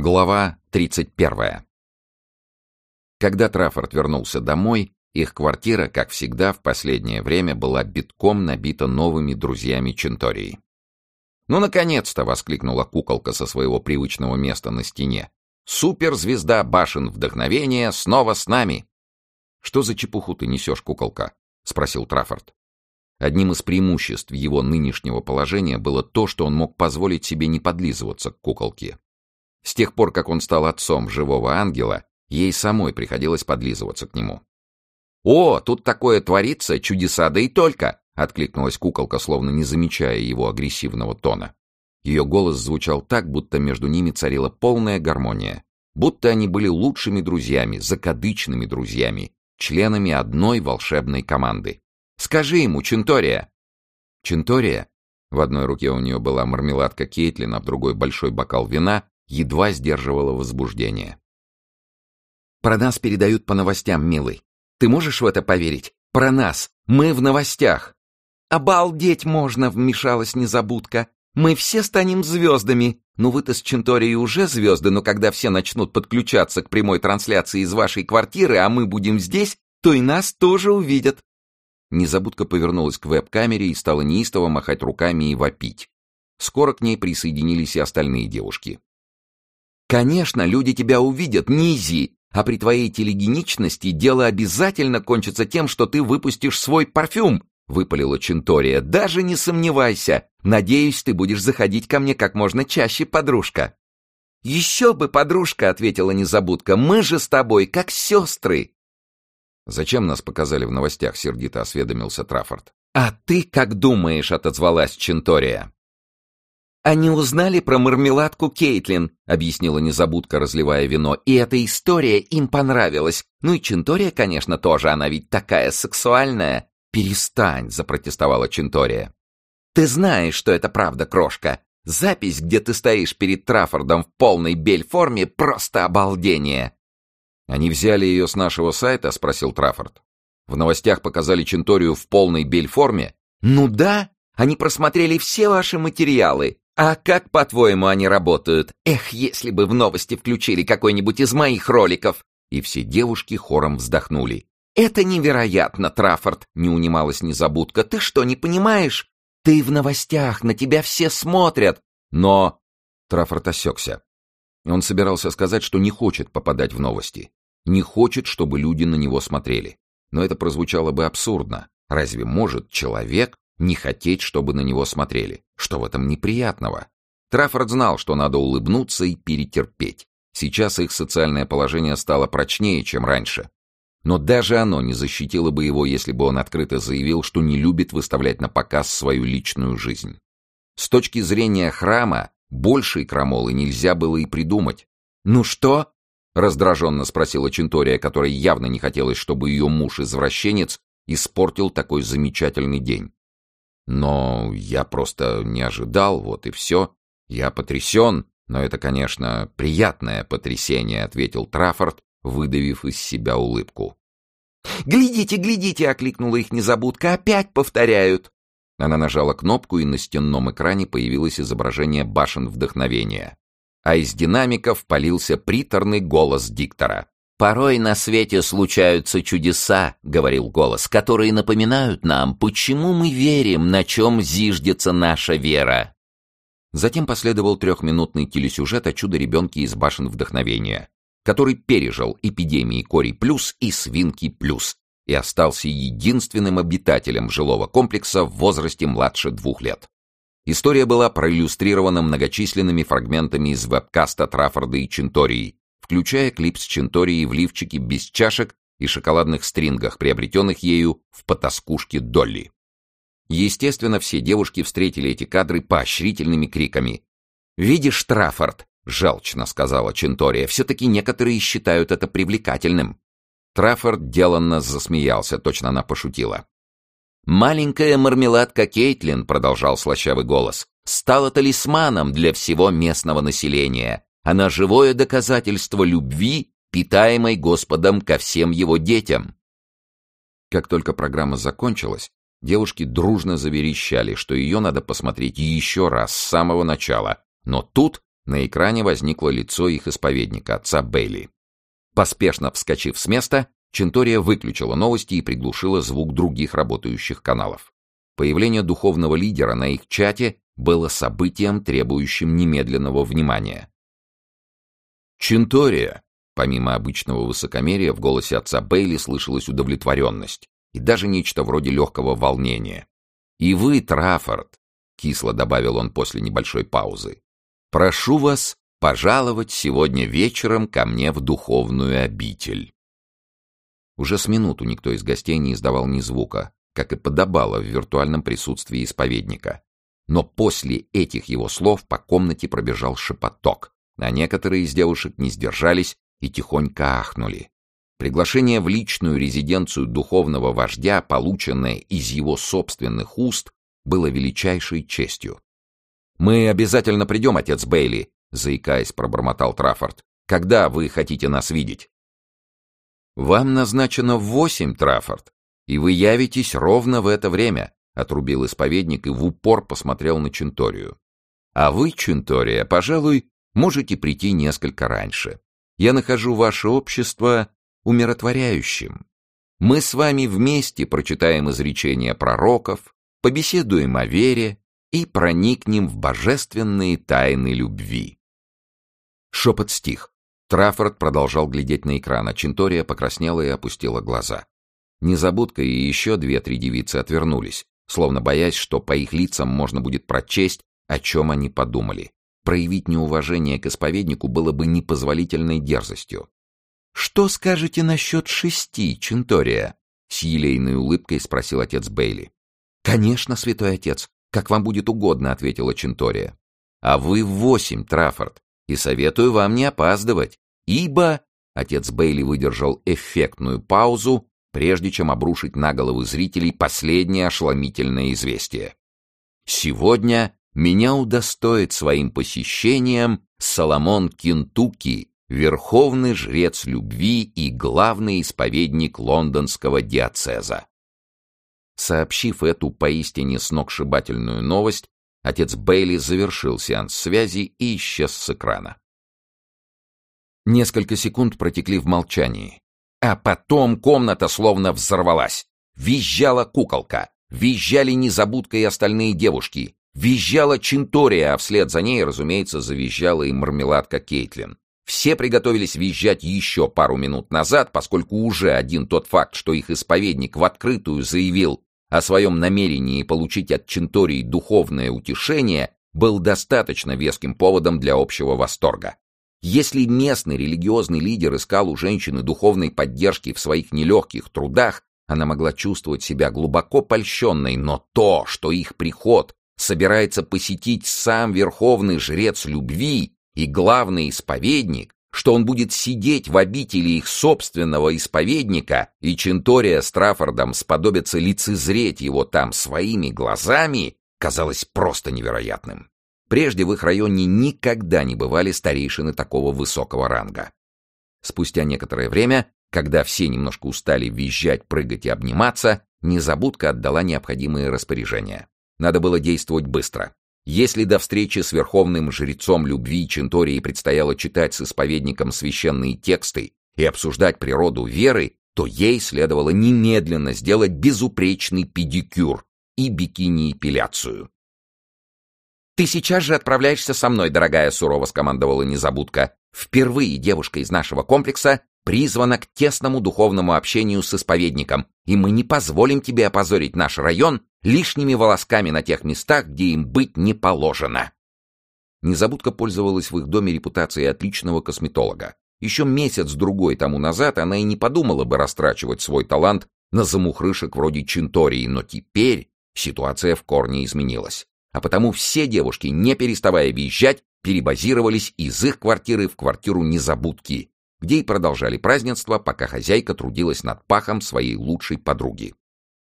Глава 31. Когда Траффорд вернулся домой, их квартира, как всегда, в последнее время была битком набита новыми друзьями Чентории. «Ну, наконец-то!» — воскликнула куколка со своего привычного места на стене. «Суперзвезда башен вдохновения снова с нами!» «Что за чепуху ты несешь, куколка?» — спросил Траффорд. Одним из преимуществ его нынешнего положения было то, что он мог позволить себе не подлизываться к куколке. С тех пор, как он стал отцом живого ангела, ей самой приходилось подлизываться к нему. «О, тут такое творится, чудеса да и только!» — откликнулась куколка, словно не замечая его агрессивного тона. Ее голос звучал так, будто между ними царила полная гармония, будто они были лучшими друзьями, закадычными друзьями, членами одной волшебной команды. «Скажи ему, Чентория!» Чентория, в одной руке у нее была мармеладка Кейтлин, а в другой большой бокал вина, едва сдерживала возбуждение. «Про нас передают по новостям, милый. Ты можешь в это поверить? Про нас! Мы в новостях!» «Обалдеть можно!» — вмешалась незабудка. «Мы все станем звездами! Ну вы-то с Ченторией уже звезды, но когда все начнут подключаться к прямой трансляции из вашей квартиры, а мы будем здесь, то и нас тоже увидят!» Незабудка повернулась к веб-камере и стала неистово махать руками и вопить. Скоро к ней присоединились и остальные девушки. «Конечно, люди тебя увидят, Низи, а при твоей телегеничности дело обязательно кончится тем, что ты выпустишь свой парфюм», — выпалила Чентория. «Даже не сомневайся. Надеюсь, ты будешь заходить ко мне как можно чаще, подружка». «Еще бы, подружка», — ответила незабудка. «Мы же с тобой как сестры». «Зачем нас показали в новостях?» — сердито осведомился Траффорд. «А ты как думаешь?» — отозвалась Чентория. «Они узнали про мармеладку Кейтлин», — объяснила незабудка, разливая вино, «и эта история им понравилась. Ну и Чентория, конечно, тоже, она ведь такая сексуальная». «Перестань», — запротестовала Чентория. «Ты знаешь, что это правда, крошка. Запись, где ты стоишь перед Траффордом в полной бель-форме, просто обалдение». «Они взяли ее с нашего сайта?» — спросил Траффорд. «В новостях показали Ченторию в полной бель-форме?» «Ну да, они просмотрели все ваши материалы. А как, по-твоему, они работают? Эх, если бы в новости включили какой-нибудь из моих роликов!» И все девушки хором вздохнули. «Это невероятно, Траффорд!» — не унималась незабудка. «Ты что, не понимаешь? Ты в новостях, на тебя все смотрят!» «Но...» — Траффорд осекся. Он собирался сказать, что не хочет попадать в новости. Не хочет, чтобы люди на него смотрели. Но это прозвучало бы абсурдно. Разве может человек не хотеть, чтобы на него смотрели? Что в этом неприятного? Траффорд знал, что надо улыбнуться и перетерпеть. Сейчас их социальное положение стало прочнее, чем раньше. Но даже оно не защитило бы его, если бы он открыто заявил, что не любит выставлять на показ свою личную жизнь. С точки зрения храма, большей крамолы нельзя было и придумать. «Ну что?» — раздраженно спросила Чентория, которой явно не хотелось, чтобы ее муж-извращенец испортил такой замечательный день. «Но я просто не ожидал, вот и все. Я потрясен, но это, конечно, приятное потрясение», — ответил Траффорд, выдавив из себя улыбку. «Глядите, глядите!» — окликнула их незабудка. «Опять повторяют!» Она нажала кнопку, и на стенном экране появилось изображение башен вдохновения. А из динамиков полился приторный голос диктора. «Порой на свете случаются чудеса», — говорил голос, «которые напоминают нам, почему мы верим, на чем зиждется наша вера». Затем последовал 3-минутный телесюжет о чудо-ребенке из башен вдохновения, который пережил эпидемии Кори Плюс и Свинки Плюс и остался единственным обитателем жилого комплекса в возрасте младше 2 лет. История была проиллюстрирована многочисленными фрагментами из вебкаста Траффорда и Чентории, включая клип с Ченторией в лифчике без чашек и шоколадных стрингах, приобретенных ею в потаскушке Долли. Естественно, все девушки встретили эти кадры поощрительными криками. «Видишь, Траффорд?» — желчно сказала Чентория. «Все-таки некоторые считают это привлекательным». Траффорд деланно засмеялся, точно она пошутила. «Маленькая мармеладка Кейтлин», — продолжал слащавый голос, «стала талисманом для всего местного населения. Она живое доказательство любви, питаемой Господом ко всем его детям». Как только программа закончилась, девушки дружно заверещали, что ее надо посмотреть еще раз с самого начала. Но тут На экране возникло лицо их исповедника, отца Бейли. Поспешно вскочив с места, Чентория выключила новости и приглушила звук других работающих каналов. Появление духовного лидера на их чате было событием, требующим немедленного внимания. «Чентория!» Помимо обычного высокомерия в голосе отца Бейли слышалась удовлетворенность и даже нечто вроде легкого волнения. «И вы, Траффорд!» — кисло добавил он после небольшой паузы. «Прошу вас пожаловать сегодня вечером ко мне в духовную обитель». Уже с минуту никто из гостей не издавал ни звука, как и подобало в виртуальном присутствии исповедника. Но после этих его слов по комнате пробежал шепоток, а некоторые из девушек не сдержались и тихонько ахнули. Приглашение в личную резиденцию духовного вождя, полученное из его собственных уст, было величайшей честью. «Мы обязательно придем, отец Бейли», — заикаясь, пробормотал Траффорд. «Когда вы хотите нас видеть?» «Вам назначено в 8, Траффорд, и вы явитесь ровно в это время», — отрубил исповедник и в упор посмотрел на Ченторию. «А вы, Чентория, пожалуй, можете прийти несколько раньше. Я нахожу ваше общество умиротворяющим. Мы с вами вместе прочитаем изречения пророков, побеседуем о вере и проникнем в божественные тайны любви». Шепот стих. Траффорд продолжал глядеть на экран, а Чентория покраснела и опустила глаза. Незабудка и еще 2-3 девицы отвернулись, словно боясь, что по их лицам можно будет прочесть, о чем они подумали. Проявить неуважение к исповеднику было бы непозволительной дерзостью. «Что скажете насчет 6, Чентория?» — с елейной улыбкой спросил отец Бейли. «Конечно, святой отец, как вам будет угодно», — ответила Чентория. «А вы в 8, Траффорд, и советую вам не опаздывать, ибо...» Отец Бейли выдержал эффектную паузу, прежде чем обрушить на головы зрителей последнее ошеломительное известие. «Сегодня меня удостоит своим посещением Соломон Кентукки, верховный жрец любви и главный исповедник лондонского диоцеза». Сообщив эту поистине сногсшибательную новость, отец Бейли завершил сеанс связи и исчез с экрана. Несколько секунд протекли в молчании, а потом комната словно взорвалась. Визжала куколка, визжали Незабудка и остальные девушки, визжала Чентория, а вслед за ней, разумеется, завизжала и Мармеладка Кейтлин. Все приготовились визжать еще пару минут назад, поскольку уже один тот факт, что их исповедник в открытую заявил о своем намерении получить от Чентории духовное утешение, был достаточно веским поводом для общего восторга. Если местный религиозный лидер искал у женщины духовной поддержки в своих нелегких трудах, она могла чувствовать себя глубоко польщенной, но то, что их приход собирается посетить сам верховный жрец любви и главный исповедник, что он будет сидеть в обители их собственного исповедника, и Чентория с Траффордом сподобятся лицезреть его там своими глазами, казалось просто невероятным. Прежде в их районе никогда не бывали старейшины такого высокого ранга. Спустя некоторое время, когда все немножко устали визжать, прыгать и обниматься, Незабудка отдала необходимые распоряжения. Надо было действовать быстро. Если до встречи с верховным жрецом любви Чентории предстояло читать с исповедником священные тексты и обсуждать природу веры, то ей следовало немедленно сделать безупречный педикюр и бикини-эпиляцию. «Ты сейчас же отправляешься со мной, дорогая», — сурово скомандовала Незабудка. «Впервые девушка из нашего комплекса призвана к тесному духовному общению с исповедником, и мы не позволим тебе опозорить наш район лишними волосками на тех местах, где им быть не положено». Незабудка пользовалась в их доме репутацией отличного косметолога. Еще месяц-другой тому назад она и не подумала бы растрачивать свой талант на замухрышек вроде Чентории, но теперь ситуация в корне изменилась. А потому все девушки, не переставая визжать, перебазировались из их квартиры в квартиру Незабудки, где и продолжали празднество, пока хозяйка трудилась над пахом своей лучшей подруги.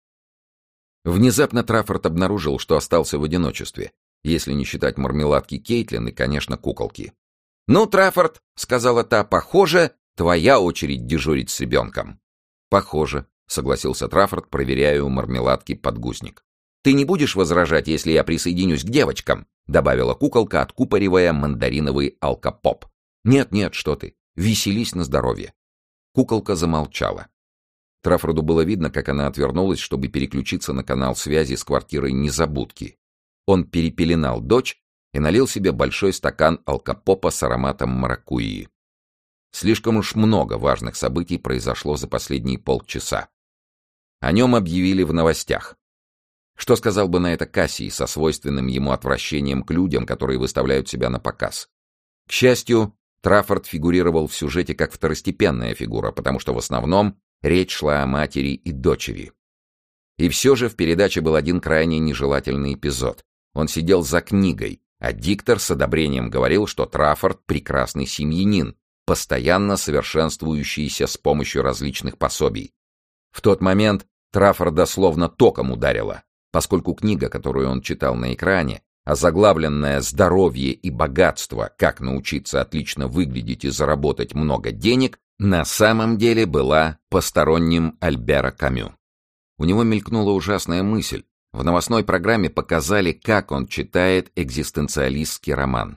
Внезапно Траффорд обнаружил, что остался в одиночестве, если не считать Мармеладки Кейтлин и, конечно, куколки. «Ну, Траффорд», — сказала та, — «похоже, твоя очередь дежурить с ребенком». «Похоже», — согласился Траффорд, проверяя у Мармеладки подгузник. Ты не будешь возражать, если я присоединюсь к девочкам?» — добавила куколка, откупоривая мандариновый алкопоп. «Нет, что ты. Веселись на здоровье». Куколка замолчала. Траффорду было видно, как она отвернулась, чтобы переключиться на канал связи с квартирой Незабудки. Он перепеленал дочь и налил себе большой стакан алкопопа с ароматом маракуйи. Слишком уж много важных событий произошло за последние полчаса. О нем объявили в новостях. Что сказал бы на это Кассий со свойственным ему отвращением к людям, которые выставляют себя на показ? К счастью, Траффорд фигурировал в сюжете как второстепенная фигура, потому что в основном речь шла о матери и дочери. И все же в передаче был один крайне нежелательный эпизод. Он сидел за книгой, а диктор с одобрением говорил, что Траффорд — прекрасный семьянин, постоянно совершенствующийся с помощью различных пособий. В тот момент Траффорда словно током ударило, поскольку книга, которую он читал на экране, озаглавленная «Здоровье и богатство. Как научиться отлично выглядеть и заработать много денег», на самом деле была посторонним Альбера Камю. У него мелькнула ужасная мысль. В новостной программе показали, как он читает экзистенциалистский роман.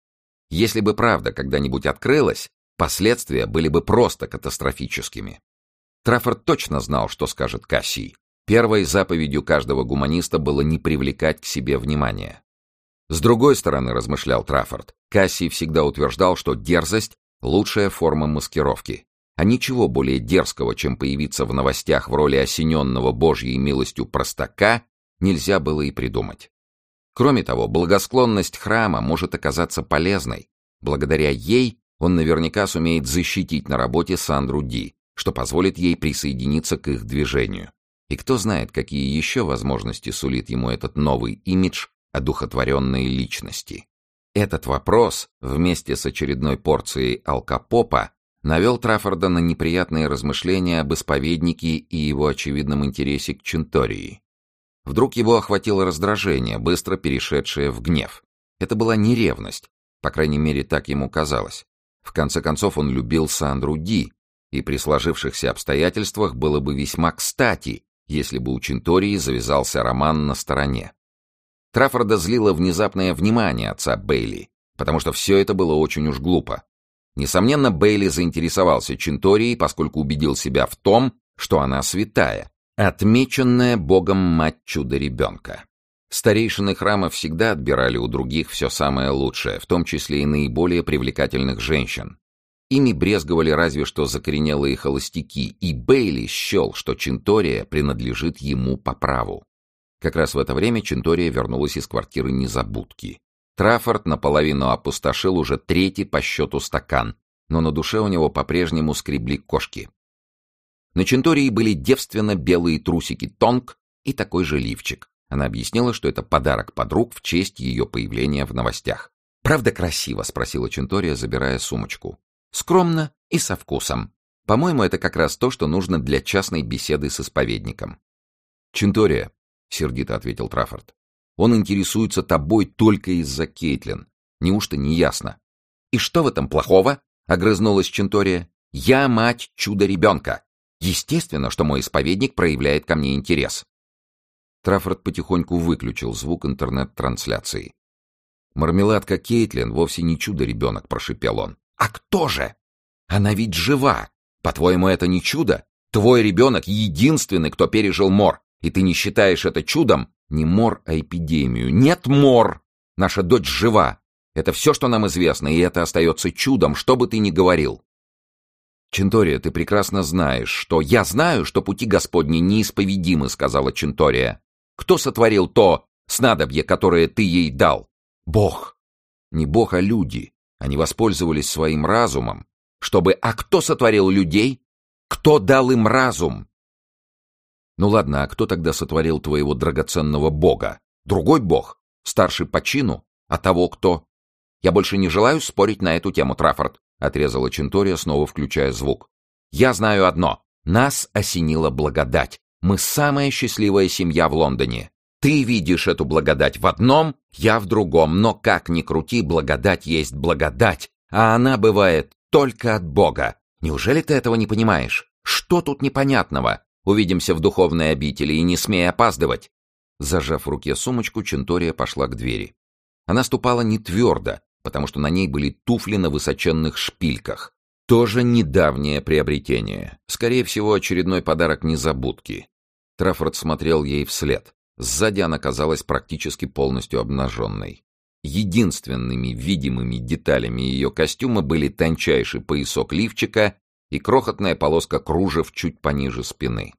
Если бы правда когда-нибудь открылась, последствия были бы просто катастрофическими. Траффорд точно знал, что скажет Кассий. Первой заповедью каждого гуманиста было не привлекать к себе внимания. С другой стороны, размышлял Траффорд, Кассий всегда утверждал, что дерзость — лучшая форма маскировки. А ничего более дерзкого, чем появиться в новостях в роли осененного Божьей милостью простака, нельзя было и придумать. Кроме того, благосклонность храма может оказаться полезной. Благодаря ей он наверняка сумеет защитить на работе Сандру Ди, что позволит ей присоединиться к их движению. И кто знает, какие еще возможности сулит ему этот новый имидж одухотворенной личности. Этот вопрос, вместе с очередной порцией алкопопа, навел Траффорда на неприятные размышления об исповеднике и его очевидном интересе к Чентории. Вдруг его охватило раздражение, быстро перешедшее в гнев. Это была не ревность, по крайней мере, так ему казалось. В конце концов, он любил Сандру Ди, и при сложившихся обстоятельствах было бы весьма кстати, если бы у Чентории завязался роман на стороне. Траффорда злило внезапное внимание отца Бейли, потому что все это было очень уж глупо. Несомненно, Бейли заинтересовался Ченторией, поскольку убедил себя в том, что она святая, отмеченная Богом мать чудо-ребенка. Старейшины храма всегда отбирали у других все самое лучшее, в том числе и наиболее привлекательных женщин. Ими брезговали разве что закоренелые холостяки, и Бейли счел, что Чентория принадлежит ему по праву. Как раз в это время Чентория вернулась из квартиры Незабудки. Траффорд наполовину опустошил уже третий по счету стакан, но на душе у него по-прежнему скребли кошки. На Чентории были девственно белые трусики тонг и такой же лифчик. Она объяснила, что это подарок подруг в честь ее появления в новостях. «Правда красиво?» — спросила Чентория, забирая сумочку. «Скромно и со вкусом. По-моему, это как раз то, что нужно для частной беседы с исповедником». «Чентория», — сердито ответил Траффорд, — «он интересуется тобой только из-за Кейтлин. Неужто не ясно?» «И что в этом плохого?» — огрызнулась Чентория. «Я мать чудо-ребенка. Естественно, что мой исповедник проявляет ко мне интерес». Траффорд потихоньку выключил звук интернет-трансляции. «Мармеладка Кейтлин вовсе не чудо-ребенок», — прошипел он. «А кто же? Она ведь жива. По-твоему, это не чудо? Твой ребенок единственный, кто пережил мор, и ты не считаешь это чудом? Не мор, а эпидемию. Нет, мор! Наша дочь жива. Это все, что нам известно, и это остается чудом, что бы ты ни говорил». «Чентория, ты прекрасно знаешь, что...» «Я знаю, что пути Господни неисповедимы», — сказала Чентория. «Кто сотворил то снадобье, которое ты ей дал?» «Бог». «Не Бог, а люди. Они воспользовались своим разумом, чтобы... А кто сотворил людей? Кто дал им разум?» «Ну ладно, а кто тогда сотворил твоего драгоценного Бога? Другой Бог? Старший по чину? А того кто?» «Я больше не желаю спорить на эту тему, Траффорд», — отрезала Чентория, снова включая звук. «Я знаю одно. Нас осенила благодать. Мы самая счастливая семья в Лондоне. Ты видишь эту благодать в одном, я в другом, но как ни крути, благодать есть благодать, а она бывает только от Бога. Неужели ты этого не понимаешь? Что тут непонятного? Увидимся в духовной обители и не смей опаздывать». Зажав в руке сумочку, Чентория пошла к двери. Она ступала не твердо, потому что на ней были туфли на высоченных шпильках. Тоже недавнее приобретение. Скорее всего, очередной подарок незабудки. Траффорд смотрел ей вслед. Сзади она казалась практически полностью обнаженной. Единственными видимыми деталями ее костюма были тончайший поясок лифчика и крохотная полоска кружев чуть пониже спины.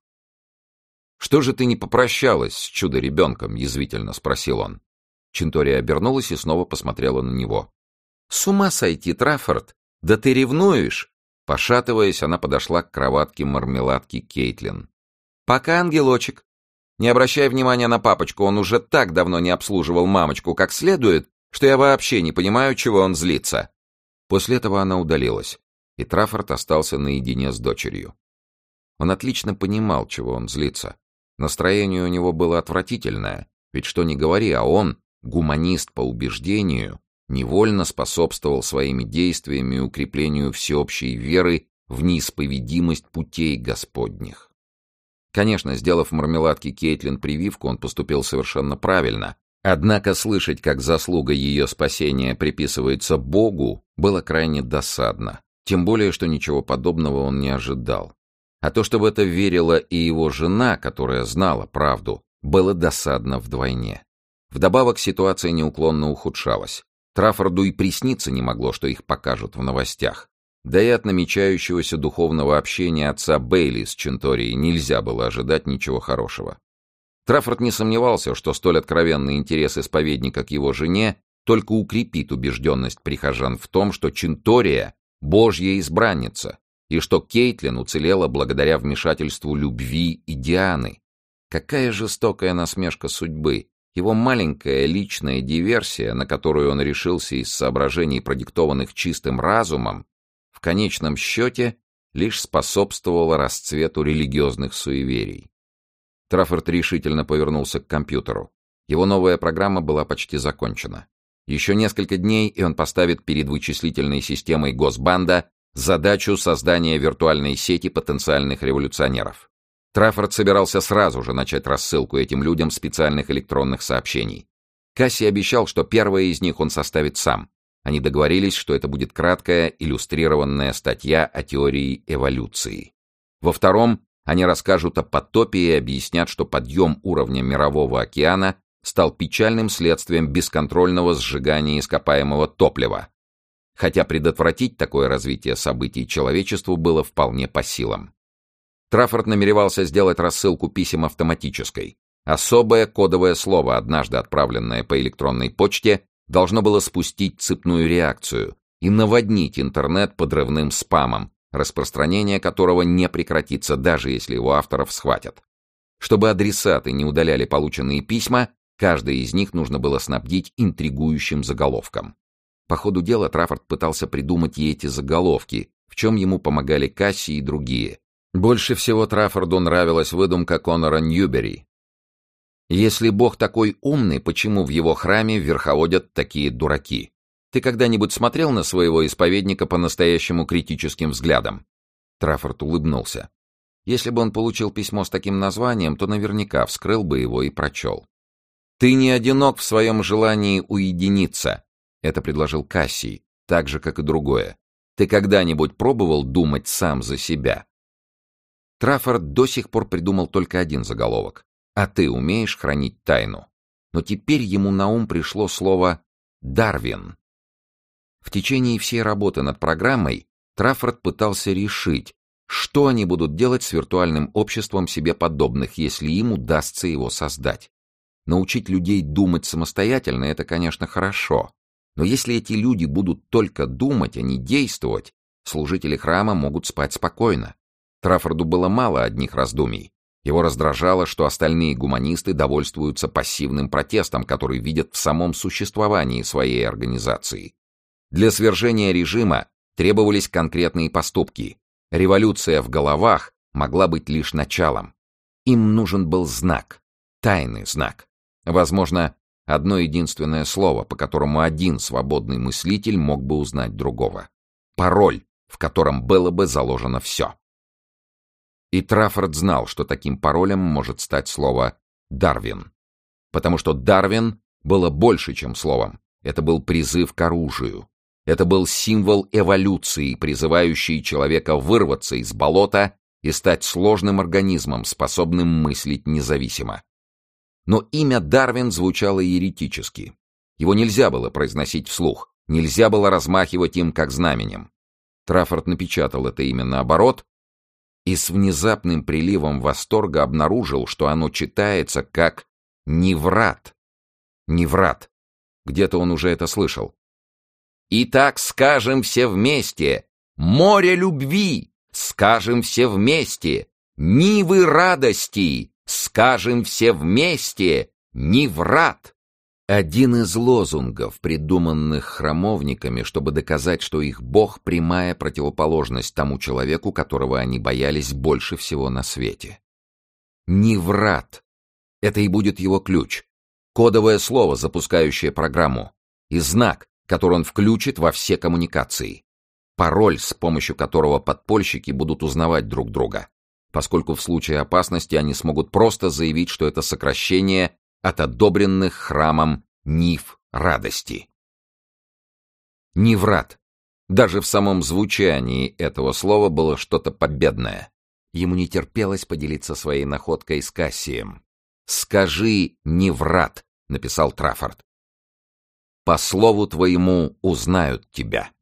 «Что же ты не попрощалась с чудо-ребенком?» — язвительно спросил он. Чентория обернулась и снова посмотрела на него. «С ума сойти, Траффорд! Да ты ревнуешь!» Пошатываясь, она подошла к кроватке мармеладки Кейтлин. «Пока, ангелочек. Не обращай внимания на папочку, он уже так давно не обслуживал мамочку как следует, что я вообще не понимаю, чего он злится». После этого она удалилась, и Траффорд остался наедине с дочерью. Он отлично понимал, чего он злится. Настроение у него было отвратительное, ведь что ни говори, а он, гуманист по убеждению, невольно способствовал своими действиями укреплению всеобщей веры в неисповедимость путей Господних. Конечно, сделав мармеладке Кейтлин прививку, он поступил совершенно правильно, однако слышать, как заслуга ее спасения приписывается Богу, было крайне досадно, тем более, что ничего подобного он не ожидал. А то, что в это верила и его жена, которая знала правду, было досадно вдвойне. Вдобавок ситуация неуклонно ухудшалась. Траффорду и присниться не могло, что их покажут в новостях. Да и от намечающегося духовного общения отца Бейли с Ченторией нельзя было ожидать ничего хорошего. Траффорд не сомневался, что столь откровенный интерес исповедника к его жене только укрепит убежденность прихожан в том, что Чентория — Божья избранница, и что Кейтлин уцелела благодаря вмешательству любви и Дианы. Какая жестокая насмешка судьбы! Его маленькая личная диверсия, на которую он решился из соображений, продиктованных чистым разумом, в конечном счете лишь способствовала расцвету религиозных суеверий. Траффорд решительно повернулся к компьютеру. Его новая программа была почти закончена. Еще несколько дней, и он поставит перед вычислительной системой Госбанда задачу создания виртуальной сети потенциальных революционеров. Траффорд собирался сразу же начать рассылку этим людям специальных электронных сообщений. Касси обещал, что первое из них он составит сам. Они договорились, что это будет краткая, иллюстрированная статья о теории эволюции. Во втором они расскажут о потопе и объяснят, что подъем уровня Мирового океана стал печальным следствием бесконтрольного сжигания ископаемого топлива, хотя предотвратить такое развитие событий человечеству было вполне по силам. Траффорд намеревался сделать рассылку писем автоматической. Особое кодовое слово, однажды отправленное по электронной почте, должно было спустить цепную реакцию и наводнить интернет подрывным спамом, распространение которого не прекратится, даже если его авторов схватят. Чтобы адресаты не удаляли полученные письма, каждое из них нужно было снабдить интригующим заголовком. По ходу дела Траффорд пытался придумать и эти заголовки, в чем ему помогали Касси и другие. Больше всего Траффорду нравилась выдумка Конора Ньюбери. «Если Бог такой умный, почему в его храме верховодят такие дураки? Ты когда-нибудь смотрел на своего исповедника по-настоящему критическим взглядом?» Траффорд улыбнулся. Если бы он получил письмо с таким названием, то наверняка вскрыл бы его и прочел. «Ты не одинок в своем желании уединиться», — это предложил Кассий, так же, как и другое. «Ты когда-нибудь пробовал думать сам за себя?» Траффорд до сих пор придумал только один заголовок: «А ты умеешь хранить тайну?» Но теперь ему на ум пришло слово «Дарвин». В течение всей работы над программой Траффорд пытался решить, что они будут делать с виртуальным обществом себе подобных, если им удастся его создать. Научить людей думать самостоятельно — это, конечно, хорошо. Но если эти люди будут только думать, а не действовать, служители храма могут спать спокойно. Траффорду было мало одних раздумий. Его раздражало, что остальные гуманисты довольствуются пассивным протестом, который видят в самом существовании своей организации. Для свержения режима требовались конкретные поступки. Революция в головах могла быть лишь началом. Им нужен был знак, тайный знак. Возможно, одно единственное слово, по которому один свободный мыслитель мог бы узнать другого. Пароль, в котором было бы заложено все. И Траффорд знал, что таким паролем может стать слово «Дарвин». потому что Дарвин было больше, чем словом. Это был призыв к оружию. Это был символ эволюции, призывающий человека вырваться из болота и стать сложным организмом, способным мыслить независимо. Но имя Дарвин звучало еретически. Его нельзя было произносить вслух, нельзя было размахивать им как знаменем. Траффорд напечатал это имя наоборот и с внезапным приливом восторга обнаружил, что оно читается как «Неврат». «Неврат». Где-то он уже это слышал. «Итак, скажем все вместе, море любви, скажем все вместе, нивы радости, скажем все вместе, Неврат». Один из лозунгов, придуманных храмовниками, чтобы доказать, что их бог — прямая противоположность тому человеку, которого они боялись больше всего на свете. Неврат. Это и будет его ключ. Кодовое слово, запускающее программу. И знак, который он включит во все коммуникации. Пароль, с помощью которого подпольщики будут узнавать друг друга, поскольку в случае опасности они смогут просто заявить, что это сокращение от одобренных храмом нив радости. Неврат. Даже в самом звучании этого слова было что-то победное. Ему не терпелось поделиться своей находкой с Кассием. «Скажи, Неврат», — написал Траффорд. «По слову твоему узнают тебя».